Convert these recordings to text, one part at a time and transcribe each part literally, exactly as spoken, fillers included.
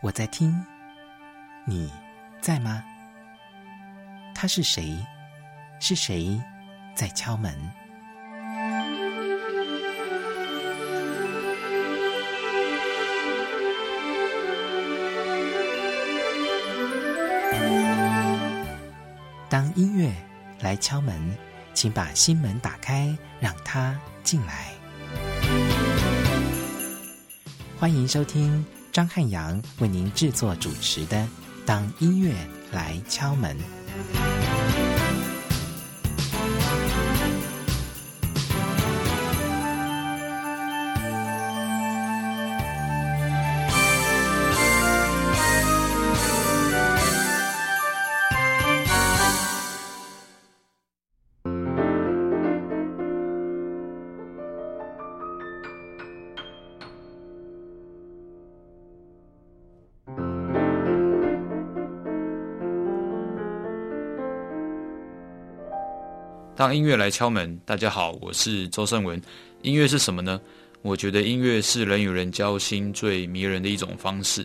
我在听，你在吗？他是谁？是谁在敲门？当音乐来敲门，请把心门打开，让它进来。欢迎收听张汉阳为您制作主持的《当音乐来敲门》。 当音乐来敲门，大家好，我是周胜文。音乐是什么呢？我觉得音乐是人与人交心最迷人的一种方式。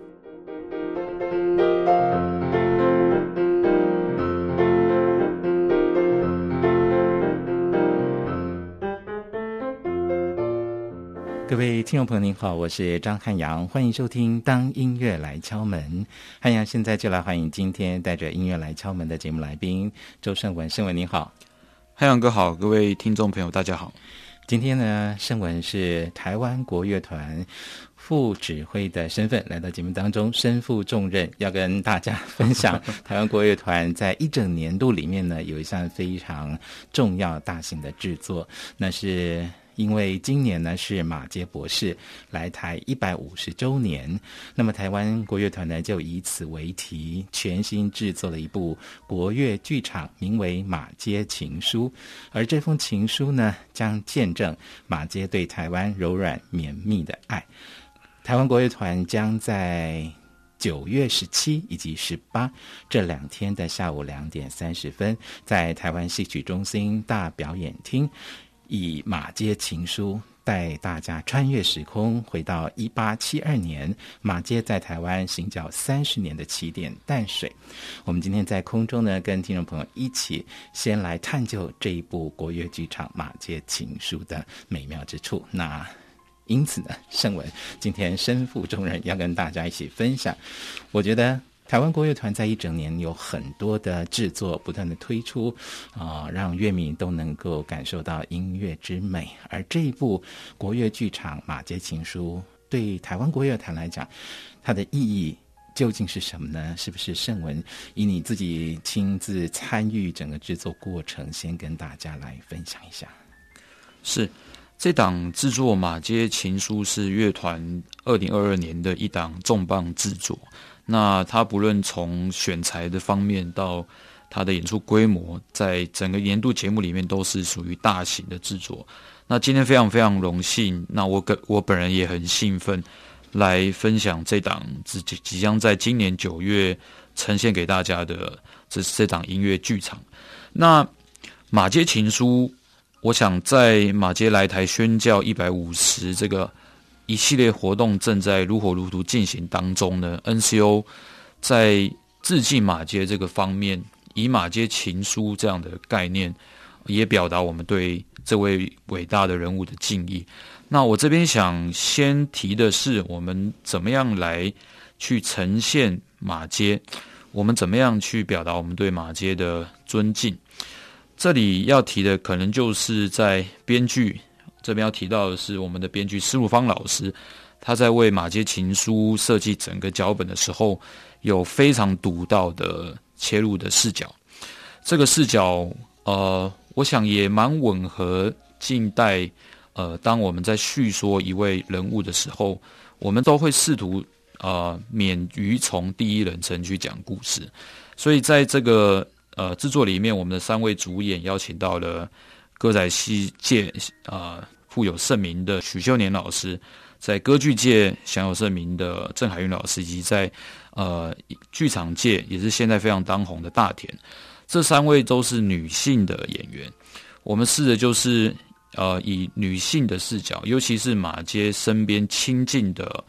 各位听众朋友您好，我是张汉阳，欢迎收听当音乐来敲门。汉阳现在就来欢迎今天带着音乐来敲门的节目来宾周胜文。胜文您好。 汉阳哥好，各位听众朋友大家好。 今天呢，胜文是台湾国乐团副指挥的身份来到节目当中，身负重任，要跟大家分享台湾国乐团在一整年度里面呢有一项非常重要大型的制作，那是因为今年呢是马偕博士来台一百五十周年，那么台湾国乐团呢就以此为题，全新制作了一部国乐剧场，名为《马偕情书》。而这封情书呢，将见证马偕对台湾柔软绵密的爱。台湾国乐团将在九月十七以及十八这两天的下午两点三十分，在台湾戏曲中心大表演厅，以马偕情书带大家穿越时空，回到一八七二年马偕在台湾行脚三十年的起点淡水。我们今天在空中呢，跟听众朋友一起先来探究这一部国乐剧场马偕情书的美妙之处。那因此呢，胜文今天身负重任，要跟大家一起分享。我觉得台湾国乐团在一整年有很多的制作不断的推出，啊、呃，让乐迷都能够感受到音乐之美。而这一部国乐剧场《马偕情书》对台湾国乐团来讲，它的意义究竟是什么呢？是不是胜文以你自己亲自参与整个制作过程，先跟大家来分享一下？ 是。这档制作《马偕情书》是乐团二零二二年的一档重磅制作。那它不论从选材的方面到它的演出规模，在整个年度节目里面都是属于大型的制作。那今天非常非常荣幸，那我跟我本人也很兴奋，来分享这档即即将在今年九月呈现给大家的这这档音乐剧场。那《马偕情书》，我想在马偕来台宣教一百五十这个一系列活动正在如火如荼进行当中呢 ，N C O 在致敬马偕这个方面，以马偕情书这样的概念，也表达我们对这位伟大的人物的敬意。那我这边想先提的是，我们怎么样来去呈现马偕，我们怎么样去表达我们对马偕的尊敬。这里要提的可能就是在编剧这边要提到的是，我们的编剧施如芳老师，他在为马偕情书设计整个脚本的时候，有非常独到的切入的视角。这个视角，呃，我想也蛮吻合近代，呃，当我们在叙说一位人物的时候，我们都会试图呃免于从第一人称去讲故事。所以在这个呃制作里面，我们的三位主演邀请到了歌仔戏界呃富有盛名的许秀年老师，在歌剧界享有盛名的郑海云老师，以及在呃剧场界也是现在非常当红的大田。这三位都是女性的演员，我们试的就是呃以女性的视角，尤其是马偕身边亲近的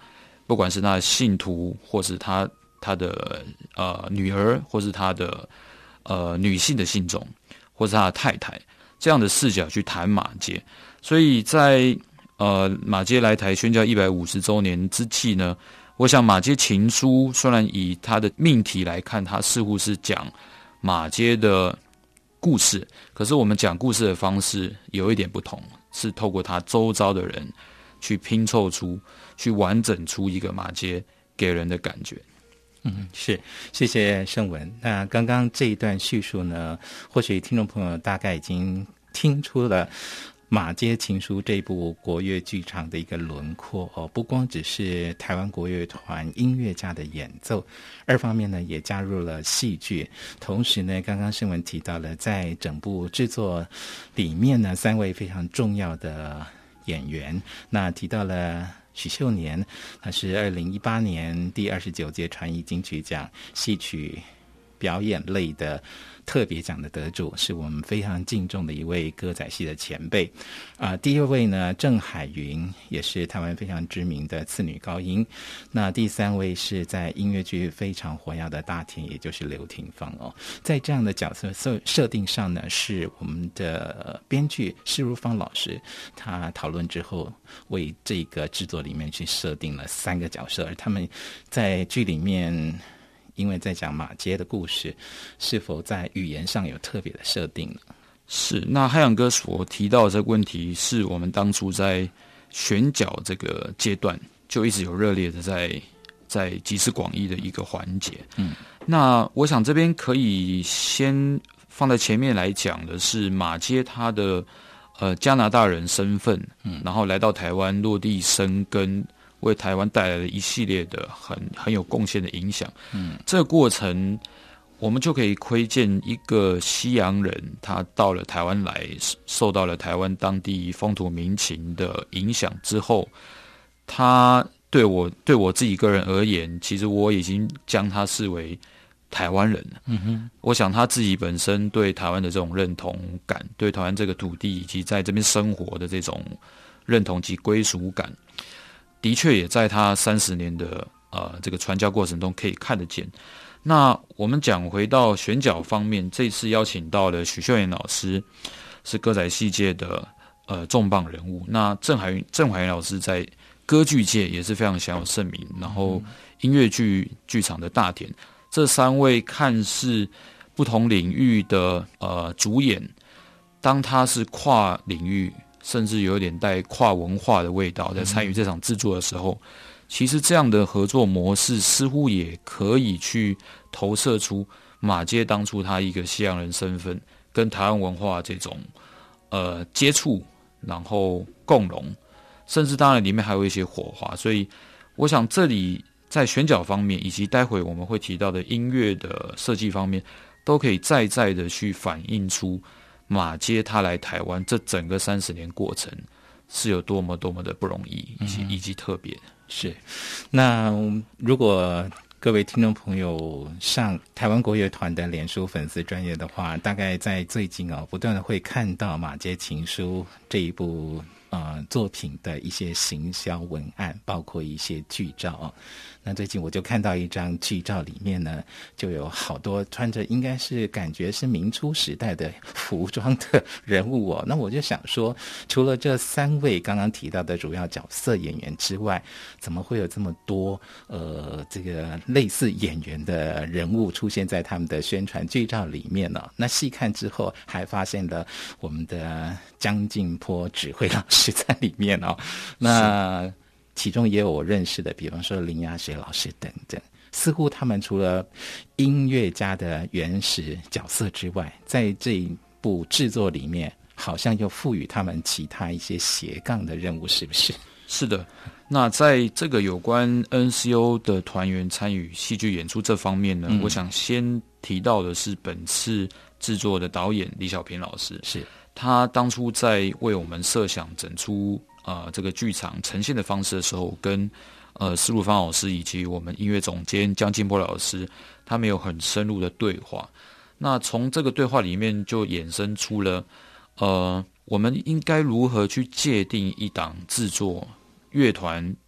不管是他的信徒，或是他他的呃女儿，或是他的呃女性的信众，或是他的太太，这样的视角去谈马偕。所以在呃马偕来台宣教一百五十周年之际呢，我想马偕情书虽然以他的命题来看，它似乎是讲马偕的故事，可是我们讲故事的方式有一点不同，是透过他周遭的人去拼凑出、去完整出一个马偕给人的感觉。 嗯，是，谢谢盛文。那刚刚这一段叙述呢，或许听众朋友大概已经听出了《马偕情书》这部国乐剧场的一个轮廓哦，不光只是台湾国乐团音乐家的演奏，二方面呢也加入了戏剧，同时呢，刚刚盛文提到了在整部制作里面呢，三位非常重要的演员，那提到了许秀年，他是二零一八年第二十九届传艺金曲奖戏曲表演类的特别奖的得主，是我们非常敬重的一位歌仔戏的前辈啊、呃。第二位呢，郑海云，也是台湾非常知名的次女高音。那第三位是在音乐剧非常活跃的大田，也就是刘廷芳哦。在这样的角色设设定上呢，是我们的编剧施如芳老师，他讨论之后为这个制作里面去设定了三个角色，而他们在剧里面。因为在讲马偕的故事，是否在语言上有特别的设定呢？ 是，那汉阳哥所提到的这个问题，是我们当初在选角这个阶段就一直有热烈的在在集思广益的一个环节。嗯，那我想这边可以先放在前面来讲的是马偕他的呃加拿大人身份，嗯，然后来到台湾落地生根。为台湾带来了一系列的很很有贡献的影响。嗯，这个过程我们就可以窥见一个西洋人，他到了台湾来，受到了台湾当地风土民情的影响之后，他对我对我自己个人而言，其实我已经将他视为台湾人了。嗯哼，我想他自己本身对台湾的这种认同感，对台湾这个土地以及在这边生活的这种认同及归属感。的确也在他三十年的呃这个传教过程中可以看得见。那我们讲回到选角方面，这次邀请到了许秀妍老师，是歌仔戏界的呃重磅人物。那郑海云郑海云老师在歌剧界也是非常享有盛名，然后音乐剧剧场的大田，这三位看似不同领域的呃主演，当他是跨领域。甚至有点带跨文化的味道，在参与这场制作的时候，其实这样的合作模式似乎也可以去投射出马偕当初他一个西洋人身份跟台湾文化这种呃接触，然后共融，甚至当然里面还有一些火花。所以我想这里在选角方面，以及待会我们会提到的音乐的设计方面，都可以再再的去反映出马偕他来台湾这整个三十年过程是有多么多么的不容易，以及、嗯、以及特别。 是，那如果各位听众朋友上台湾国乐团的脸书粉丝专页的话，大概在最近哦，不断的会看到《马偕情书》这一部呃作品的一些行销文案，包括一些剧照哦。那最近我就看到一张剧照，里面呢就有好多穿着应该是感觉是明初时代的服装的人物哦。那我就想说，除了这三位刚刚提到的主要角色演员之外，怎么会有这么多呃这个类似演员的人物出现在他们的宣传剧照里面呢、哦？那细看之后还发现了我们的江静波指挥老师在里面哦。那其中也有我认识的，比方说林雅雪老师等等，似乎他们除了音乐家的原始角色之外，在这一部制作里面好像又赋予他们其他一些斜杠的任务，是不是？ 是的。那在这个有关 N C O 的团员参与戏剧演出这方面呢、嗯、我想先提到的是本次制作的导演李小平老师，是他当初在为我们设想整出呃，这个剧场呈现的方式的时候，跟呃施如芳老师以及我们音乐总监江静波老师，他们有很深入的对话。那从这个对话里面就衍生出了，呃，我们应该如何去界定一档制作乐团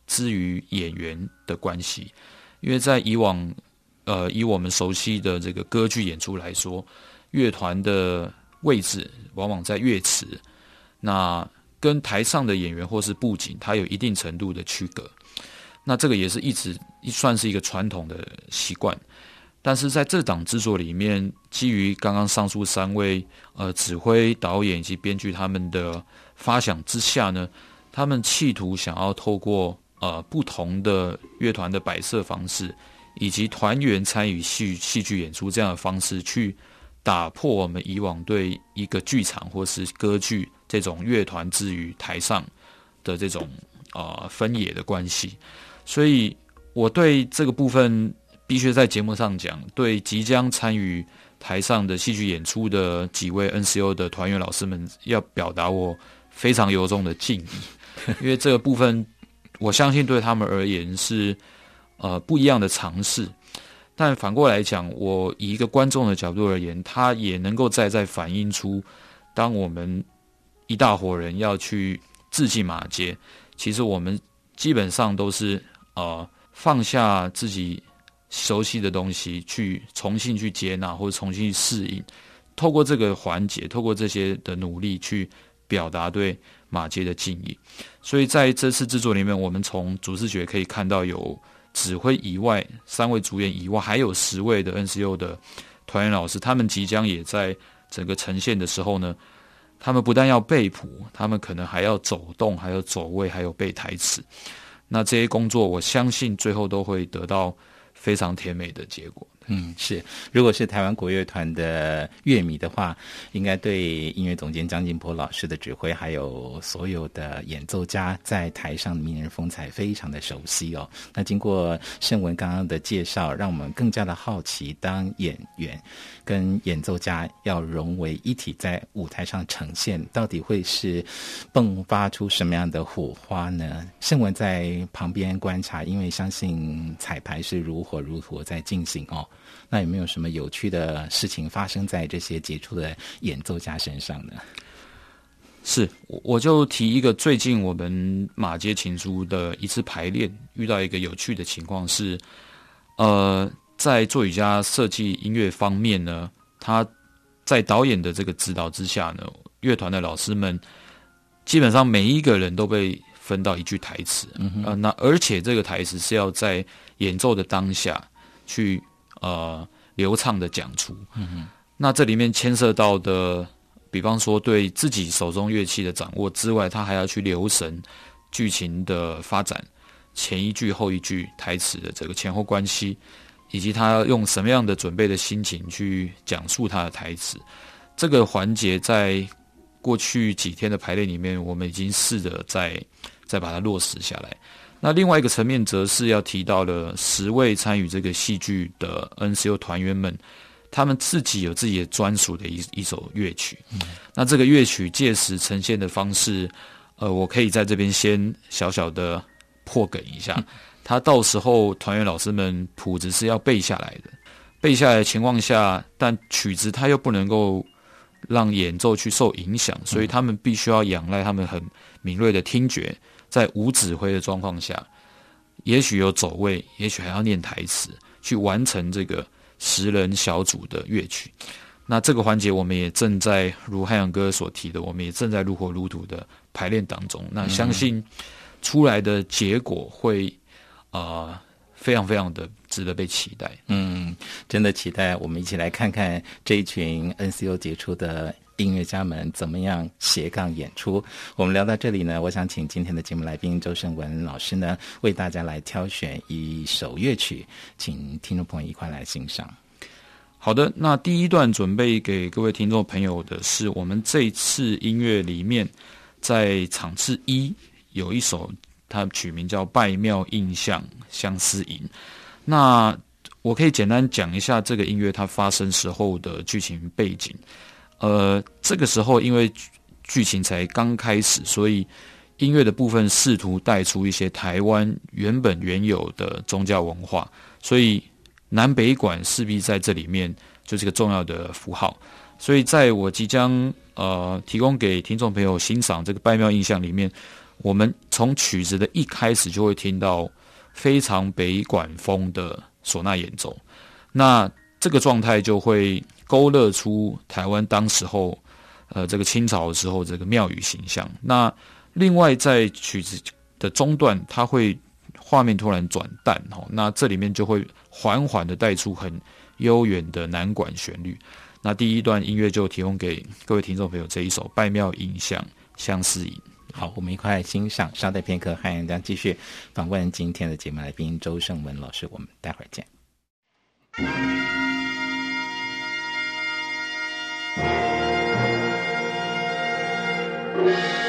之于演员的关系。因为在以往，呃，以我们熟悉的这个歌剧演出来说，乐团的位置往往在乐池，那跟台上的演员或是布景，它有一定程度的区隔。那这个也是一直算是一个传统的习惯。但是在这档制作里面，基于刚刚上述三位呃指挥、导演以及编剧他们的发想之下呢，他们企图想要透过呃不同的乐团的摆设方式，以及团员参与戏戏剧演出这样的方式，去打破我们以往对一个剧场或是歌剧这种乐团之于台上的这种呃分野的关系。所以我对这个部分必须在节目上讲，对即将参与台上的戏剧演出的几位 N C O 的团员老师们，要表达我非常由衷的敬意，因为这个部分我相信对他们而言是呃不一样的尝试。但反过来讲，我以一个观众的角度而言，他也能够再再反映出，当我们一大伙人要去致敬马偕，其实我们基本上都是呃放下自己熟悉的东西，去重新去接纳或者重新去适应，透过这个环节，透过这些的努力去表达对马偕的敬意。所以在这次制作里面，我们从主视觉可以看到，有指挥以外三位主演以外，还有十位的 N C O 的团员老师，他们即将也在整个呈现的时候呢，他们不但要背谱，他们可能还要走动，还有走位，还有背台词。那这些工作我相信最后都会得到非常甜美的结果。 嗯，是。如果是台湾国乐团的乐迷的话，应该对音乐总监张进波老师的指挥，还有所有的演奏家在台上的迷人风采非常的熟悉哦。那经过盛文刚刚的介绍，让我们更加的好奇，当演员跟演奏家要融为一体，在舞台上呈现，到底会是迸发出什么样的火花呢？盛文在旁边观察，因为相信彩排是如火如荼在进行哦。那有没有什么有趣的事情发生在这些杰出的演奏家身上呢？ 是，我就提一个最近我们马偕情书的一次排练，遇到一个有趣的情况是，呃，在作曲家设计音乐方面呢，他在导演的这个指导之下呢，乐团的老师们基本上每一个人都被分到一句台词，嗯呃，那而且这个台词是要在演奏的当下去呃流畅的讲出，嗯哼，那这里面牵涉到的，比方说对自己手中乐器的掌握之外，他还要去留神剧情的发展，前一句后一句台词的这个前后关系，以及他要用什么样的准备的心情去讲述他的台词。这个环节在过去几天的排练里面，我们已经试着再再把它落实下来。那另外一个层面，则是要提到了十位参与这个戏剧的 N C O 团员们，他们自己有自己的专属的一一首乐曲。嗯、那这个乐曲届时呈现的方式，呃，我可以在这边先小小的破梗一下。嗯、他到时候团员老师们谱子是要背下来的，背下来的情况下，但曲子他又不能够让演奏去受影响，所以他们必须要仰赖他们很敏锐的听觉，在无指挥的状况下，也许有走位，也许还要念台词，去完成这个十人小组的乐曲。那这个环节我们也正在如汉阳哥所提的，我们也正在如火如荼的排练当中。那相信出来的结果会呃非常非常的值得被期待。 嗯，真的期待我们一起来看看这一群 N C O 杰出的音乐家们怎么样斜杠演出。我们聊到这里呢，我想请今天的节目来宾周盛文老师呢，为大家来挑选一首乐曲，请听众朋友一块来欣赏。 好的，那第一段准备给各位听众朋友的是我们这一次音乐里面在场次一有一首，它取名叫《拜庙印象相思吟》。那我可以简单讲一下这个音乐它发生时候的剧情背景。呃，这个时候因为剧情才刚开始，所以音乐的部分试图带出一些台湾原本原有的宗教文化，所以南北管势必在这里面就是个重要的符号。所以在我即将呃提供给听众朋友欣赏这个拜庙印象里面， 我们从曲子的一开始就会听到非常北管风的唢呐演奏，那这个状态就会勾勒出台湾当时候呃这个清朝的时候这个庙宇形象。那另外在曲子的中段，它会画面突然转淡，那这里面就会缓缓的带出很悠远的南管旋律。那第一段音乐就提供给各位听众朋友这一首拜庙迎香相思吟。 好，我们一块来欣赏。稍待片刻，汉阳将继续访问今天的节目来宾周胜文老师，我们待会儿见。 Thank you.